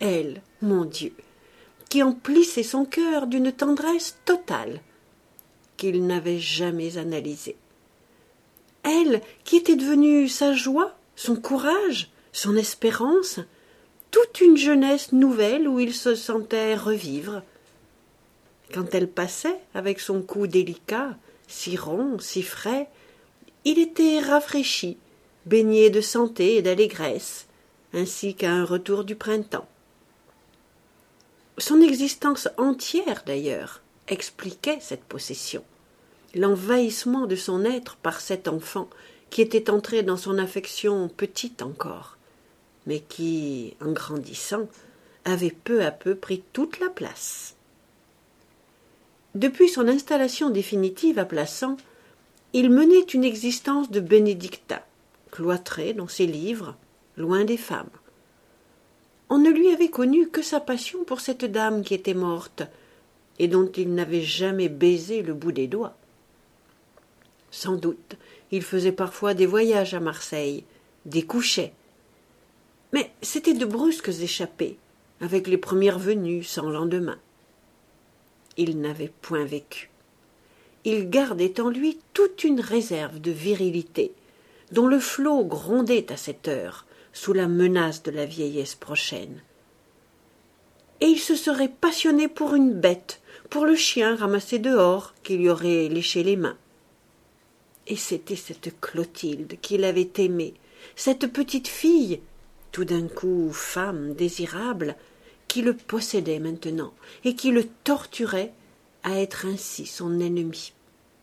elle, mon Dieu, qui emplissait son cœur d'une tendresse totale, qu'il n'avait jamais analysée. Elle, qui était devenue sa joie, son courage, son espérance, toute une jeunesse nouvelle où il se sentait revivre. Quand elle passait, avec son cou délicat, si rond, si frais, il était rafraîchi, baigné de santé et d'allégresse, ainsi qu'à un retour du printemps. Son existence entière, d'ailleurs, expliquait cette possession, l'envahissement de son être par cet enfant qui était entré dans son affection petite encore, mais qui, en grandissant, avait peu à peu pris toute la place. Depuis son installation définitive à Plassans, il menait une existence de bénédictin, cloîtré dans ses livres, loin des femmes. On ne lui avait connu que sa passion pour cette dame qui était morte, et dont il n'avait jamais baisé le bout des doigts. Sans doute, il faisait parfois des voyages à Marseille, des couchets. Mais c'étaient de brusques échappées, avec les premières venues sans lendemain. Il n'avait point vécu. Il gardait en lui toute une réserve de virilité, dont le flot grondait à cette heure, sous la menace de la vieillesse prochaine. Et il se serait passionné pour une bête, pour le chien ramassé dehors, qui lui aurait léché les mains. Et c'était cette Clotilde qu'il avait aimée, cette petite fille, tout d'un coup femme désirable, qui le possédait maintenant et qui le torturait à être ainsi son ennemi.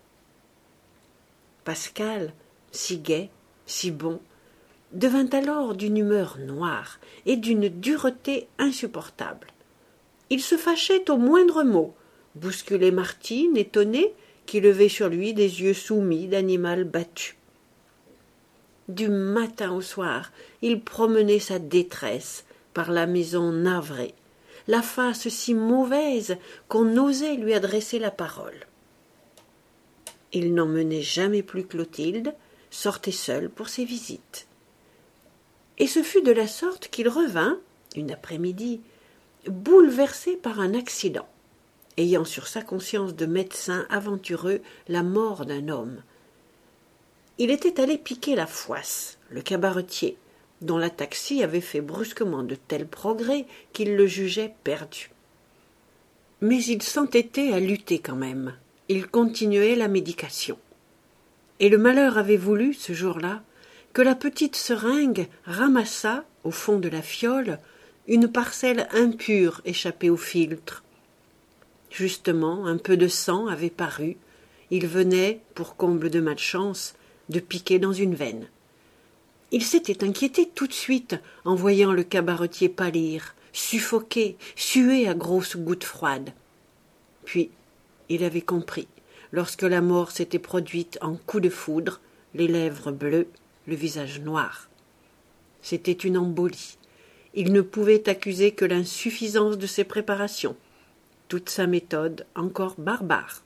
Pascal, si gai, si bon, devint alors d'une humeur noire et d'une dureté insupportable. Il se fâchait au moindre mot, bousculait Martine, étonnée, qui levait sur lui des yeux soumis d'animal battu. Du matin au soir, il promenait sa détresse par la maison navrée, la face si mauvaise qu'on n'osait lui adresser la parole. Il n'emmenait jamais plus Clotilde, sortait seul pour ses visites. Et ce fut de la sorte qu'il revint, une après-midi, bouleversé par un accident, ayant sur sa conscience de médecin aventureux la mort d'un homme. Il était allé piquer la Fouasse, le cabaretier, dont la taxi avait fait brusquement de tels progrès qu'il le jugeait perdu. Mais il s'entêtait à lutter quand même. Il continuait la médication. Et le malheur avait voulu, ce jour-là, que la petite seringue ramassât, au fond de la fiole, une parcelle impure échappée au filtre. Justement, un peu de sang avait paru. Il venait, pour comble de malchance, de piquer dans une veine. Il s'était inquiété tout de suite en voyant le cabaretier pâlir, suffoquer, suer à grosses gouttes froides. Puis, il avait compris, lorsque la mort s'était produite en coup de foudre, les lèvres bleues, le visage noir. C'était une embolie. Il ne pouvait accuser que l'insuffisance de ses préparations, toute sa méthode encore barbare.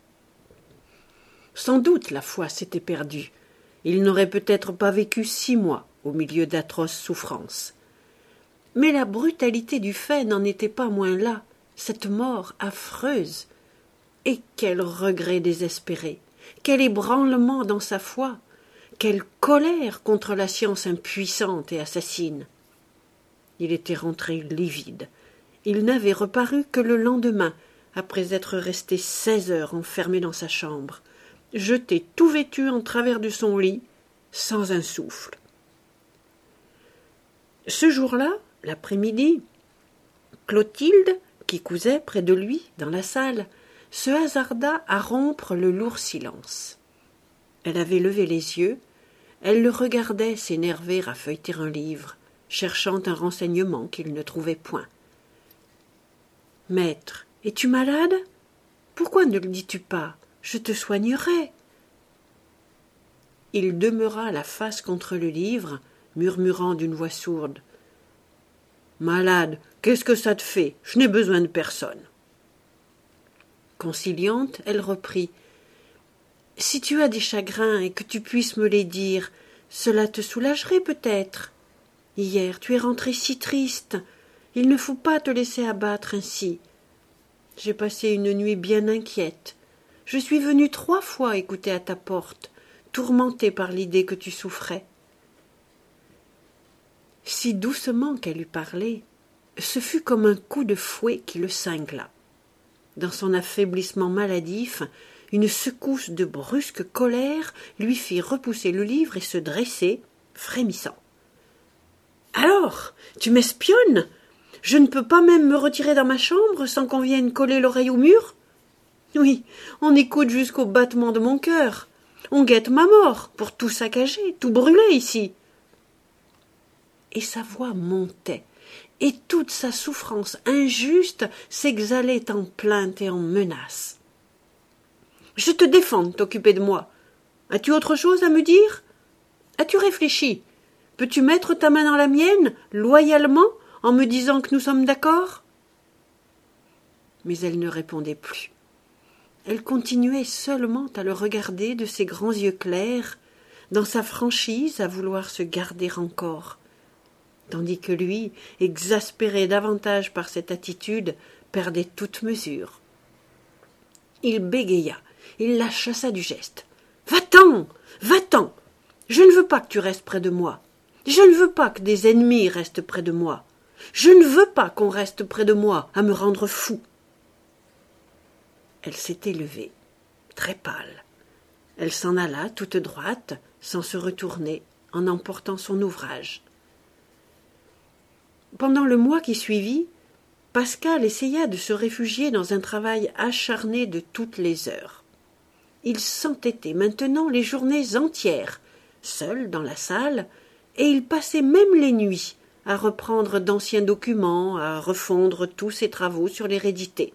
Sans doute la foi s'était perdue. Il n'aurait peut-être pas vécu 6 mois au milieu d'atroces souffrances. Mais la brutalité du fait n'en était pas moins là, cette mort affreuse. Et quel regret désespéré, quel ébranlement dans sa foi, quelle colère contre la science impuissante et assassine. Il était rentré livide. Il n'avait reparu que le lendemain, après être resté 16 heures enfermé dans sa chambre, jeté tout vêtu en travers de son lit, sans un souffle. Ce jour-là, l'après-midi, Clotilde, qui cousait près de lui, dans la salle, se hasarda à rompre le lourd silence. Elle avait levé les yeux, elle le regardait s'énerver à feuilleter un livre, cherchant un renseignement qu'il ne trouvait point. « Maître, es-tu malade ? Pourquoi ne le dis-tu pas ? Je te soignerai. » Il demeura la face contre le livre, murmurant d'une voix sourde. « Malade, qu'est-ce que ça te fait ? Je n'ai besoin de personne. » Conciliante, elle reprit. « Si tu as des chagrins et que tu puisses me les dire, cela te soulagerait peut-être. Hier, tu es rentré si triste. il ne faut pas te laisser abattre ainsi. J'ai passé une nuit bien inquiète. Je suis venue 3 fois écouter à ta porte, tourmentée par l'idée que tu souffrais. » Si doucement qu'elle eût parlé, ce fut comme un coup de fouet qui le cingla. Dans son affaiblissement maladif, une secousse de brusque colère lui fit repousser le livre et se dresser, frémissant. « Alors, tu m'espionnes ? Je ne peux pas même me retirer dans ma chambre sans qu'on vienne coller l'oreille au mur ? Oui, on écoute jusqu'au battement de mon cœur. On guette ma mort pour tout saccager, tout brûler ici. » Et sa voix montait, et toute sa souffrance injuste s'exhalait en plaintes et en menaces. « Je te défends de t'occuper de moi. As-tu autre chose à me dire ? As-tu réfléchi ? Peux-tu mettre ta main dans la mienne, loyalement, en me disant que nous sommes d'accord ?» Mais elle ne répondait plus. Elle continuait seulement à le regarder de ses grands yeux clairs, dans sa franchise à vouloir se garder encore, tandis que lui, exaspéré davantage par cette attitude, perdait toute mesure. Il bégaya, il la chassa du geste. « Va-t'en, va-t'en ! Je ne veux pas que tu restes près de moi. Je ne veux pas que des ennemis restent près de moi. Je ne veux pas qu'on reste près de moi à me rendre fou. » Elle s'était levée, très pâle. Elle s'en alla toute droite, sans se retourner, en emportant son ouvrage. Pendant le mois qui suivit, Pascal essaya de se réfugier dans un travail acharné de toutes les heures. Il s'entêtait maintenant les journées entières, seul dans la salle, et il passait même les nuits à reprendre d'anciens documents, à refondre tous ses travaux sur l'hérédité.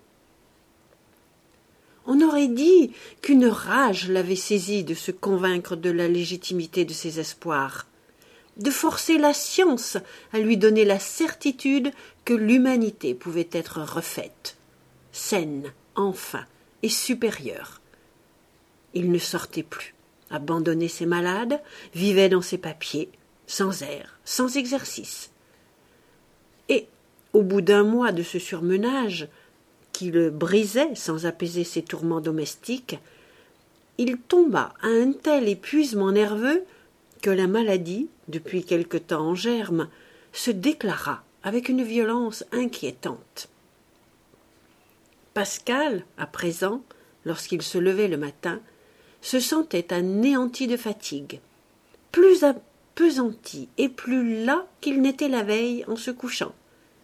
On aurait dit qu'une rage l'avait saisi de se convaincre de la légitimité de ses espoirs, de forcer la science à lui donner la certitude que l'humanité pouvait être refaite, saine, enfin, et supérieure. Il ne sortait plus, abandonnait ses malades, vivait dans ses papiers, sans air, sans exercice. Et, au bout d'1 mois de ce surmenage, qui le brisait sans apaiser ses tourments domestiques, il tomba à un tel épuisement nerveux que la maladie, depuis quelque temps en germe, se déclara avec une violence inquiétante. Pascal, à présent, lorsqu'il se levait le matin, se sentait anéanti de fatigue, plus appesanti et plus las qu'il n'était la veille en se couchant.